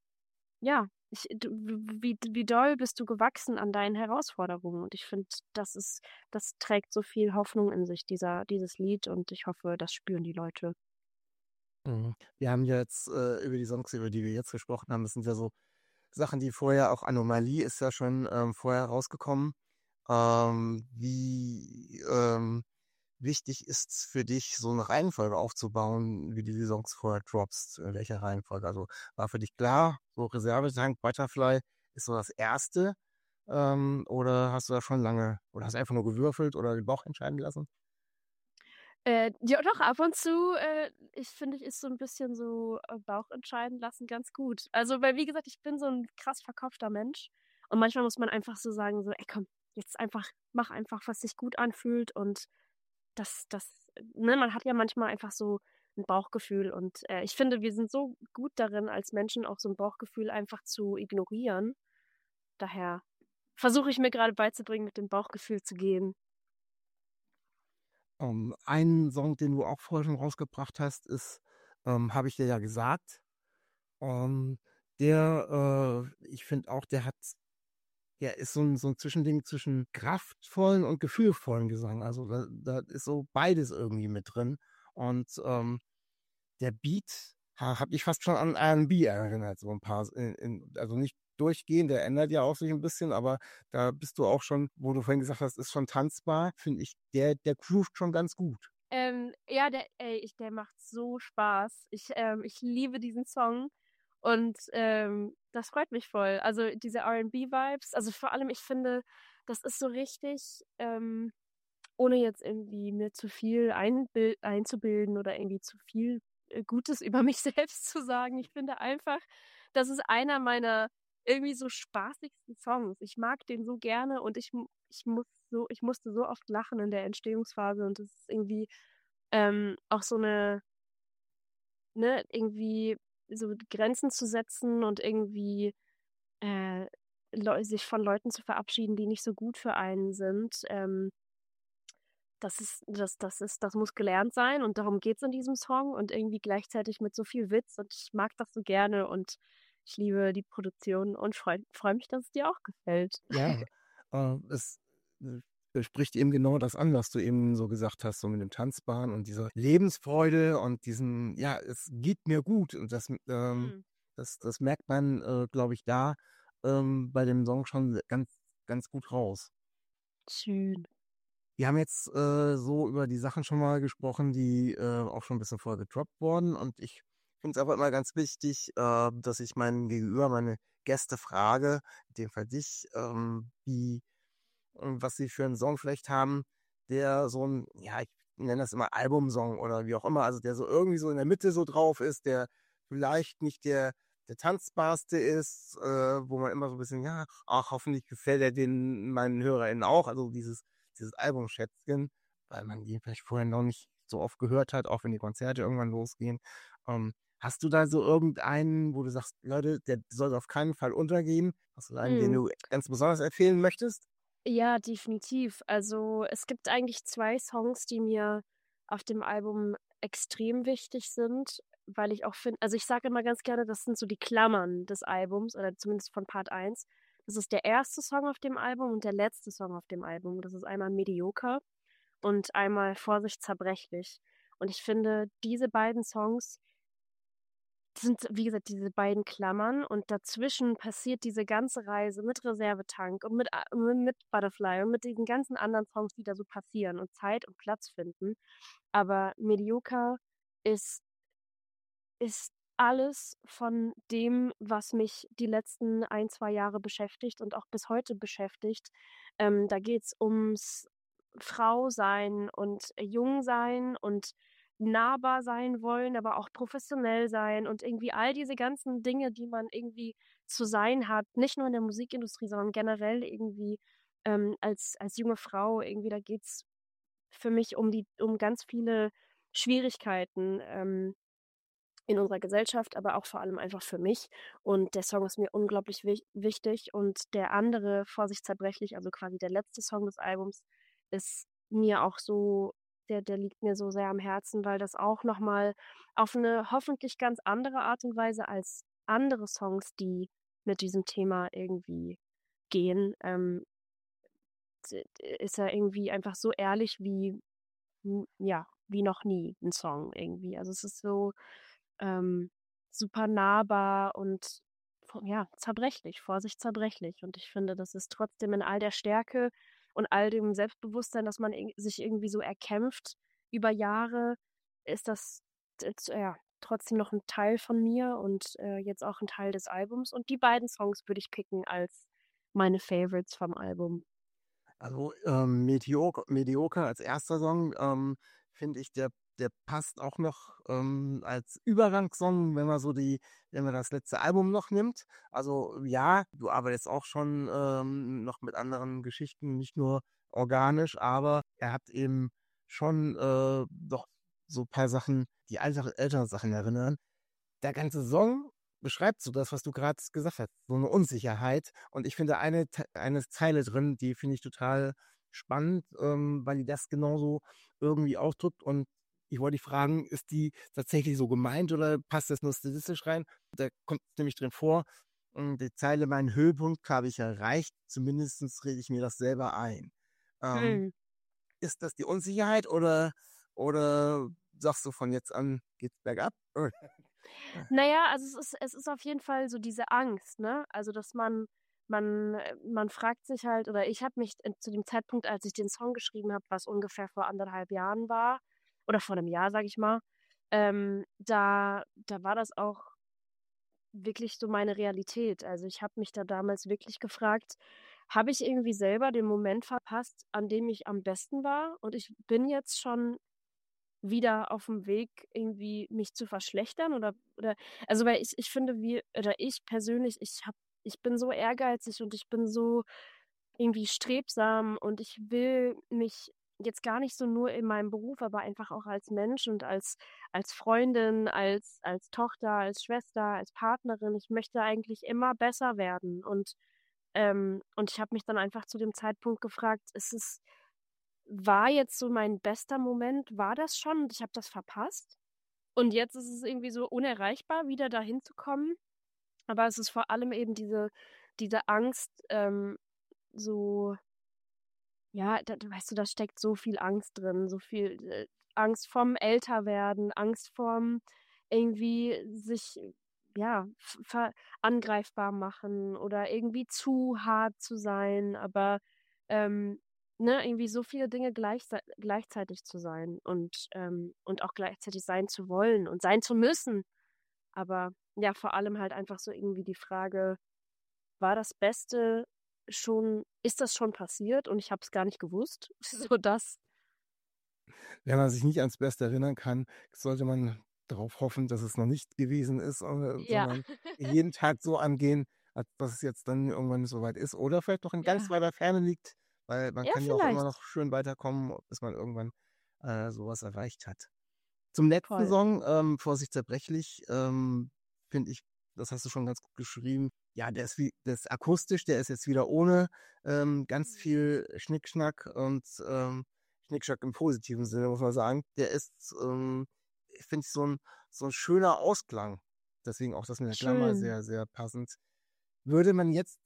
ja, ich du w wie wie doll bist du gewachsen an deinen Herausforderungen?“ Und ich finde, das ist das trägt so viel Hoffnung in sich, dieser dieses Lied, und ich hoffe, das spüren die Leute. Mhm. Wir haben jetzt, äh, über die Songs, über die wir jetzt gesprochen haben das sind ja so Sachen, die vorher auch „Anomalie“ ist ja schon, ähm, vorher rausgekommen. Ähm, wie, ähm, wichtig ist's für dich, so 'ne Reihenfolge aufzubauen, wie du die Songs vorher droppst? In welcher Reihenfolge? Also, war für dich klar, so Reservetank, Butterfly ist so das Erste, ähm, oder hast du da schon lange oder hast einfach nur gewürfelt oder den Bauch entscheiden lassen? Äh, ja doch, ab und zu, äh, ich finde, ich ist so 'n bisschen so, äh, Bauch entscheiden lassen ganz gut. Also, weil wie gesagt, ich bin so 'n krass verkopfter Mensch und manchmal muss man einfach so sagen, so: „Ey, komm, jetzt einfach mach einfach, was sich gut anfühlt.“ Und das das ne, man hat ja manchmal einfach so 'n Bauchgefühl und, äh, ich finde, wir sind so gut darin, als Menschen auch so 'n Bauchgefühl einfach zu ignorieren. Daher versuche ich mir grade beizubringen, mit dem Bauchgefühl zu gehen. Ähm, einen Song, den du auch vorher schon rausgebracht hast, ist, ähm, „Habe ich dir ja gesagt“. Ähm, der, äh ich finde auch, der hat der ist so 'n so 'n Zwischending zwischen kraftvollen und gefühlvollen Gesang. Also, da da ist so beides irgendwie mit drin. Und, ähm, der Beat ha hat mich fast schon an R&B erinnert, so 'n paar s in in also, nicht durchgehend, der ändert ja auch sich 'n bisschen, aber da bist du auch schon, wo du vorhin gesagt hast, ist schon tanzbar, finde ich, der der groovt schon ganz gut. Ähm, ja, der ey, ich der macht so Spaß. Ich, ähm ich liebe diesen Song und, ähm, das freut mich voll. Also, diese R&B-Vibes also, vor allem, ich finde, das ist so richtig, ähm ohne jetzt irgendwie mir zu viel einbil einzubilden oder irgendwie zu viel, äh, Gutes über mich selbst zu sagen. Ich finde einfach, das ist einer meiner irgendwie so spaßigsten Songs. Ich mag den so gerne und ich m ich muss so ich musste so oft lachen in der Entstehungsphase und das ist irgendwie, ähm, auch so 'ne ne, irgendwie so Grenzen zu setzen und irgendwie, äh, Leu sich von Leuten zu verabschieden, die nicht so gut für einen sind, ähm das ist das das ist das muss gelernt sein und darum geht's in diesem Song und irgendwie gleichzeitig mit so viel Witz und ich mag das so gerne und ich liebe die Produktion und freu freue mich, dass es dir auch gefällt. Ja, äh, es, äh, spricht eben genau das an, was du eben so gesagt hast, so mit dem Tanzbaren und dieser Lebensfreude und diesen ja, es geht mir gut und das, ähm Mhm. das das merkt man, äh, glaube ich, da, ähm, bei dem Song schon ganz ganz gut raus. Schön. Wir haben jetzt, äh, so über die Sachen schon mal gesprochen, die, äh, auch schon 'n bisschen vorher gedroppt wurden und ich finde es einfach immer ganz wichtig, äh, dass ich meinen Gegenüber, meine Gäste frage, in dem Fall dich, ähm, wie ähm, was sie für 'n Song vielleicht haben, der so 'n, ja, ich nenne das immer Albumsong oder wie auch immer, also der so irgendwie so in der Mitte so drauf ist, der vielleicht nicht der der tanzbarste ist, äh, wo man immer so 'n bisschen, ja, ach, hoffentlich gefällt er den meinen HörerInnen auch, also dieses dieses Albumschätzchen, weil man die vielleicht vorher noch nicht so oft gehört hat, auch wenn die Konzerte irgendwann losgehen. Ähm, hast du da so irgendeinen, wo du sagst: „Leute, der soll auf keinen Fall untergehen?“ Hast du einen, den Mhm. du ganz besonders empfehlen möchtest? Ja, definitiv. Also, es gibt eigentlich zwei Songs, die mir auf dem Album extrem wichtig sind, weil ich auch finde also, ich sage immer ganz gerne, das sind so die Klammern des Albums oder zumindest von Part eins. Das ist der erste Song auf dem Album und der letzte Song auf dem Album. Das ist einmal „Mediocre“ und einmal „Vorsicht zerbrechlich“. Und ich finde, diese beiden Songs sind, wie gesagt, diese beiden Klammern und dazwischen passiert diese ganze Reise mit „Reservetank“ und mit a mi mit „Butterfly“ und mit diesen ganzen anderen Songs, die da so passieren und Zeit und Platz finden. Aber „Mediocre“ ist ist alles von dem, was mich die letzten ein, zwei Jahre beschäftigt und auch bis heute beschäftigt. Ähm, da geht's ums Frau-Sein und Jung-Sein und nahbar sein wollen, aber auch professionell sein und irgendwie all diese ganzen Dinge, die man irgendwie zu sein hat, nicht nur in der Musikindustrie, sondern generell irgendwie, ähm, als als junge Frau irgendwie. Da geht's für mich um die um ganz viele Schwierigkeiten, ähm, in unserer Gesellschaft, aber auch vor allem einfach für mich. Und der Song ist mir unglaublich wich wichtig. Und der andere, „Vorsicht zerbrechlich“, also quasi der letzte Song des Albums, ist mir auch so der der liegt mir so sehr am Herzen, weil das auch noch mal auf 'ne hoffentlich ganz andere Art und Weise als andere Songs, die mit diesem Thema irgendwie gehen, ähm d ist er irgendwie einfach so ehrlich wie hm, ja, wie noch nie 'n Song irgendwie. Also, es ist so, ähm, super nahbar und v ja, zerbrechlich, Vorsicht zerbrechlich. Und ich finde, das ist trotzdem in all der Stärke und all dem Selbstbewusstsein, das man irg sich irgendwie so erkämpft über Jahre, ist das t z ja, trotzdem noch 'n Teil von mir und, äh, jetzt auch 'n Teil des Albums. Und die beiden Songs würde ich picken als meine Favorites vom Album. Also, ähm, Medioc „Mediocre“ als erster Song, ähm, finde ich, der der passt auch noch, ähm, als Übergangssong, wenn man so die wenn man das letzte Album noch nimmt. Also, ja, du arbeitest auch schon, ähm, noch mit anderen Geschichten, nicht nur organisch, aber er hat eben schon, äh, doch so paar Sachen, die einfach ältere Sachen erinnern. Der ganze Song beschreibt so das, was du grad gesagt hast, so 'ne Unsicherheit. Und ich finde eine T eine Zeile drin, die finde ich total spannend, ähm, weil die das genauso irgendwie ausdrückt. Und ich wollte dich fragen, ist die tatsächlich so gemeint oder passt das nur stilistisch rein? Da kommt nämlich drin vor, hm, die Zeile: „Meinen Höhepunkt habe ich erreicht, zumindest rede ich mir das selber ein.“ Ähm, Mhm. ist das die Unsicherheit oder oder sagst du: „Von jetzt an geht's bergab?“ Na ja, also, es ist es ist auf jeden Fall so diese Angst, ne? Also, dass man man äh, man fragt sich halt oder ich habe mich in zu dem Zeitpunkt, als ich den Song geschrieben habe, was ungefähr vor anderthalb Jahren war oder vor 'nem Jahr, sage ich mal, ähm, da da war das auch wirklich so meine Realität. Also, ich habe mich da damals wirklich gefragt habe ich irgendwie selber den Moment verpasst, an dem ich am besten war. Und ich bin jetzt schon wieder auf dem Weg, irgendwie mich zu verschlechtern oder oder also, weil ich ich finde, wir oder ich persönlich, ich habe ich bin so ehrgeizig und ich bin so irgendwie strebsam und ich will mich jetzt gar nicht so nur in meinem Beruf, aber einfach auch als Mensch und als als Freundin, als als Tochter, als Schwester, als Partnerin. Ich möchte eigentlich immer besser werden und, ähm und ich habe mich dann einfach zu dem Zeitpunkt gefragt, ist es war jetzt so mein bester Moment, war das schon und ich habe das verpasst? Und jetzt ist es irgendwie so unerreichbar, wieder dahin zu kommen. Aber es ist vor allem eben diese diese Angst, ähm, so ja, da da weißt du, da steckt so viel Angst drin, so viel, äh, Angst vorm Älterwerden, Angst vorm irgendwie sich, ja, v ver angreifbar machen oder irgendwie zu hart zu sein, aber, ähm, ne, irgendwie so viele Dinge gleichsei gleichzeitig zu sein und, ähm und auch gleichzeitig sein zu wollen und sein zu müssen. Aber ja, vor allem halt einfach so irgendwie die Frage: War das Beste schon ist das schon passiert und ich habe es gar nicht gewusst? So das. Wenn man sich nicht ans Beste erinnern kann, sollte man darauf hoffen, dass es noch nicht gewesen ist, äh, Ja. sondern jeden Tag so angehen, als dass es jetzt dann irgendwann soweit ist oder vielleicht noch in ganz Ja. weiter Ferne liegt, weil man Ja, kann ja auch immer vielleicht. noch schön weiterkommen, bis man irgendwann äh, sowas erreicht hat. Zum letzten Voll. Song, ähm, Vorsicht zerbrechlich, ähm, finde ich, das hast du schon ganz gut geschrieben. Ja, der ist wie, der ist akustisch, der ist jetzt wieder ohne ähm, ganz viel Schnickschnack und ähm, Schnickschnack im positiven Sinne, muss man sagen. Der ist, ähm, ich finde, so ein, so ein schöner Ausklang. Deswegen auch das mit der Klammer Schön. sehr, sehr passend. Würde man jetzt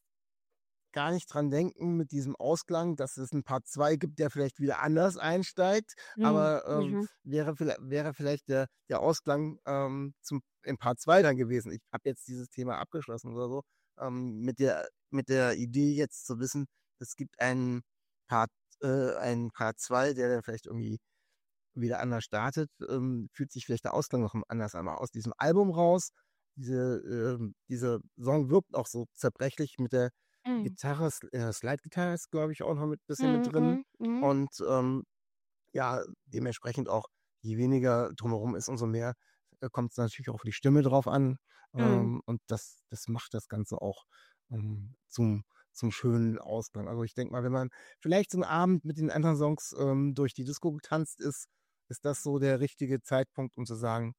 gar nicht dran denken mit diesem Ausklang, dass es ein Part zwei gibt, der vielleicht wieder anders einsteigt, Mhm. aber ähm, Mhm. wäre, vielleicht, wäre vielleicht der, der Ausklang ähm, zum, in Part zwei dann gewesen. Ich habe jetzt dieses Thema abgeschlossen oder so, ähm, mit der, mit der Idee jetzt zu wissen, es gibt einen Part, äh, einen Part zwei, der dann vielleicht irgendwie wieder anders startet, ähm, fühlt sich vielleicht der Ausklang noch anders einmal aus diesem Album raus. Diese, ähm, dieser Song wirkt auch so zerbrechlich mit der Mhm. Gitarre, S- äh, Slide-Gitarre ist, glaube ich, auch noch ein bisschen mit Mhm. drin. Mhm. Mhm. Und ähm, ja, dementsprechend auch, je weniger drumherum ist, umso mehr äh, kommt es natürlich auch auf die Stimme drauf an. Mhm. Ähm, und das, das macht das Ganze auch ähm, zum, zum schönen Ausklang. Also ich denke mal, wenn man vielleicht so einen Abend mit den anderen Songs ähm, durch die Disco getanzt ist, ist das so der richtige Zeitpunkt, um zu sagen,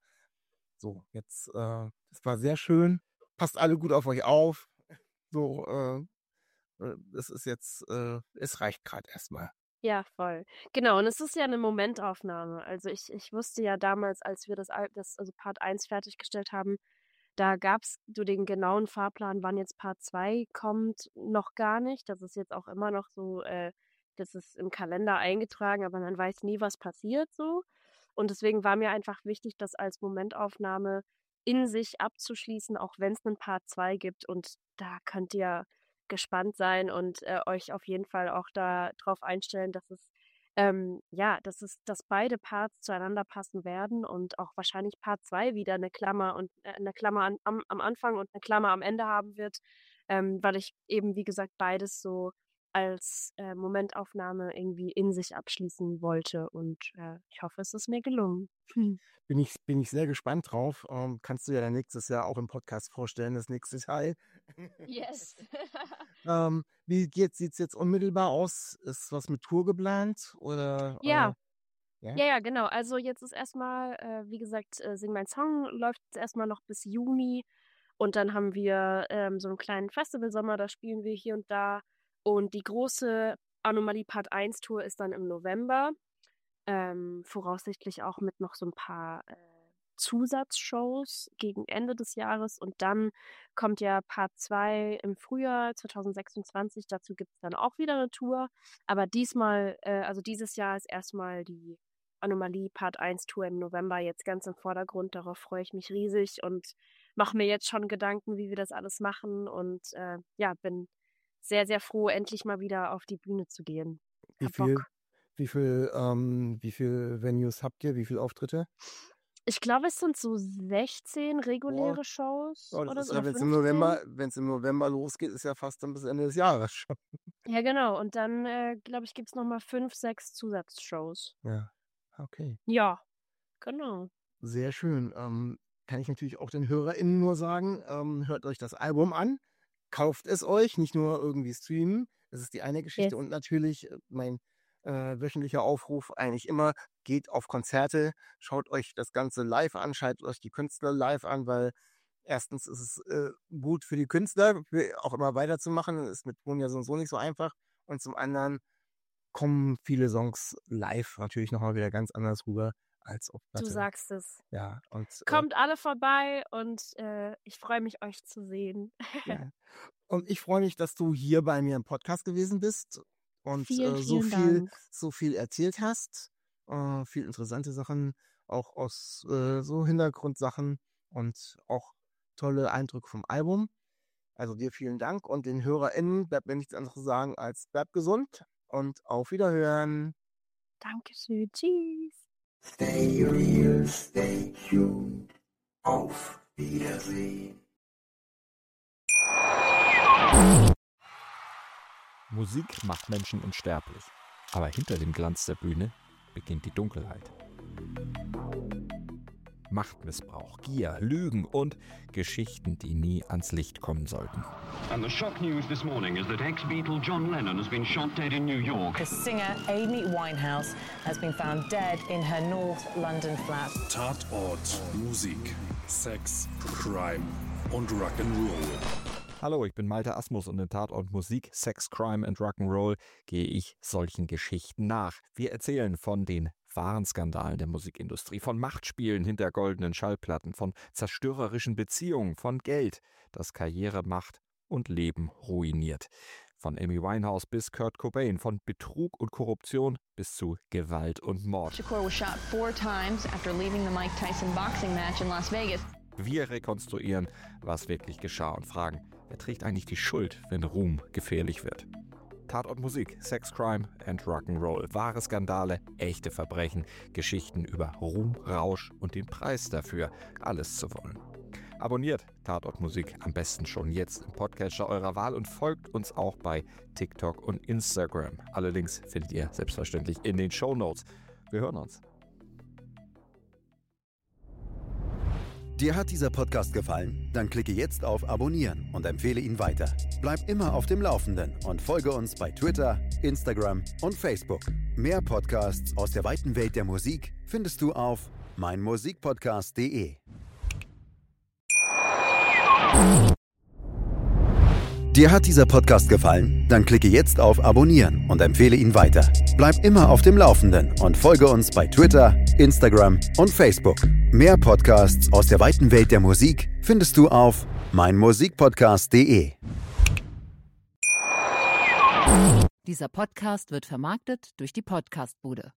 so, jetzt, äh, das war sehr schön, passt alle gut auf euch auf. So, äh, äh, das ist jetzt, äh, es reicht gerade erstmal. Ja, voll. Genau, und es ist ja 'ne Momentaufnahme. Also, ich ich wusste ja damals, als wir das Al das also Part eins fertiggestellt haben, da gab's so den genauen Fahrplan, wann jetzt Part zwei kommt, noch gar nicht. Das ist jetzt auch immer noch so, äh das ist im Kalender eingetragen, aber man weiß nie, was passiert so. Und deswegen war mir einfach wichtig, das als Momentaufnahme in sich abzuschließen, auch wenn's 'nen Part zwei gibt. Und da könnt ihr gespannt sein und, äh, euch auf jeden Fall auch da drauf einstellen, dass es, ähm ja, dass es dass beide Parts zueinander passen werden und auch wahrscheinlich Part zwei wieder 'ne Klammer und äh, 'ne Klammer an am am Anfang und 'ne Klammer am Ende haben wird, ähm, weil ich eben, wie gesagt, beides so als, äh, Momentaufnahme irgendwie in sich abschließen wollte und, äh, ich hoffe, es ist mir gelungen. Bin ich, bin ich sehr gespannt drauf. Ähm, kannst du ja dann nächstes Jahr auch im Podcast vorstellen, das nächste Teil. Yes. ähm, wie geht's, sieht's jetzt unmittelbar aus? Ist was mit Tour geplant? Ja. Oder äh, ja? Ja, ja, genau. Also, jetzt ist erst mal, äh, wie gesagt, äh, „Sing mein Song“ läuft jetzt erst mal noch bis Juni und dann haben wir, ähm, so 'n kleinen Festivalsommer, da spielen wir hier und da. Und die große Anomalie Part eins Tour ist dann im November, ähm, voraussichtlich auch mit noch so 'n paar, äh, Zusatzshows gegen Ende des Jahres. Und dann kommt ja Part zwei im Frühjahr zwanzig sechsundzwanzig. Dazu gibt's dann auch wieder 'ne Tour. Aber diesmal äh, also dieses Jahr ist erst mal die Anomalie Part eins Tour im November jetzt ganz im Vordergrund. Darauf freue ich mich riesig und mache mir jetzt schon Gedanken, wie wir das alles machen und, äh, ja, bin sehr, sehr froh, endlich mal wieder auf die Bühne zu gehen. Wie Habe viel, Bock. wie viel, ähm, wie viel Venues habt ihr? Wie viele Auftritte? Ich glaube, es sind so sechzehn reguläre Boah. Shows Ja, das oder ist so. ja, Oder wenn es im fünfzehn. November, wenn es im November losgeht, ist ja fast dann bis Ende des Jahres schon. Ja, genau. Und dann, äh, glaube ich, gibt es nochmal fünf, sechs Zusatzshows. Ja, okay. Ja, genau. Sehr schön. Ähm, kann ich natürlich auch den HörerInnen nur sagen, ähm, hört euch das Album an, kauft es euch, nicht nur irgendwie streamen. Das ist die eine Geschichte. Yes. Und natürlich äh, mein äh, wöchentlicher Aufruf eigentlich immer, geht auf Konzerte, schaut euch das Ganze live an, schaut euch die Künstler live an, weil erstens ist es äh, gut für die Künstler, für auch immer weiterzumachen. Das ist mit Ton ja so und so nicht so einfach. Und zum anderen kommen viele Songs live natürlich nochmal wieder ganz anders rüber als auf Du Platte. sagst es. Ja, und äh, Kommt alle vorbei und äh, ich freue mich, euch zu sehen. ja. Und ich freue mich, dass du hier bei mir im Podcast gewesen bist und Vielen, äh, so vielen viel, Dank. so viel erzählt hast. Äh, viel interessante Sachen, auch aus äh, so Hintergrundsachen und auch tolle Eindrücke vom Album. Also dir vielen Dank und den HörerInnen bleibt mir nichts anderes sagen als bleibt gesund und auf Wiederhören. Dankeschön. Tschüss. Stay real, stay tuned. Auf Wiedersehen. Musik macht Menschen unsterblich. Aber hinter dem Glanz der Bühne beginnt die Dunkelheit. Machtmissbrauch, Gier, Lügen und Geschichten, die nie ans Licht kommen sollten. And the shock news this morning is that ex-Beatle John Lennon has been shot dead in New York. The singer Amy Winehouse has been found dead in her North London flat. Tatort, Musik, Sex, Crime und Rock'n'Roll. Hallo, ich bin Malte Asmus und in Tatort Musik, Sex, Crime and Rock'n'Roll gehe ich solchen Geschichten nach. Wir erzählen von den wahren Skandalen der Musikindustrie, von Machtspielen hinter goldenen Schallplatten, von zerstörerischen Beziehungen, von Geld, das Karriere macht und Leben ruiniert. Von Amy Winehouse bis Kurt Cobain, von Betrug und Korruption bis zu Gewalt und Mord. Shakur was shot four times after leaving the Mike Tyson boxing match in Las Vegas. Wir rekonstruieren, was wirklich geschah und fragen, wer trägt eigentlich die Schuld, wenn Ruhm gefährlich wird? Tatort Musik, Sex, Crime and Rock'n'Roll. Wahre Skandale, echte Verbrechen, Geschichten über Ruhm, Rausch und den Preis dafür, alles zu wollen. Abonniert Tatort Musik am besten schon jetzt im Podcatcher eurer Wahl und folgt uns auch bei TikTok und Instagram. Alle Links findet ihr selbstverständlich in den Shownotes. Wir hören uns. Dir hat dieser Podcast gefallen? Dann klicke jetzt auf Abonnieren und empfehle ihn weiter. Bleib immer auf dem Laufenden und folge uns bei Twitter, Instagram und Facebook. Mehr Podcasts aus der weiten Welt der Musik findest du auf meinmusikpodcast punkt de. Dir hat dieser Podcast gefallen? Dann klicke jetzt auf Abonnieren und empfehle ihn weiter. Bleib immer auf dem Laufenden und folge uns bei Twitter, Instagram und Facebook. Mehr Podcasts aus der weiten Welt der Musik findest du auf meinmusikpodcast punkt de. Dieser Podcast wird vermarktet durch die Podcastbude.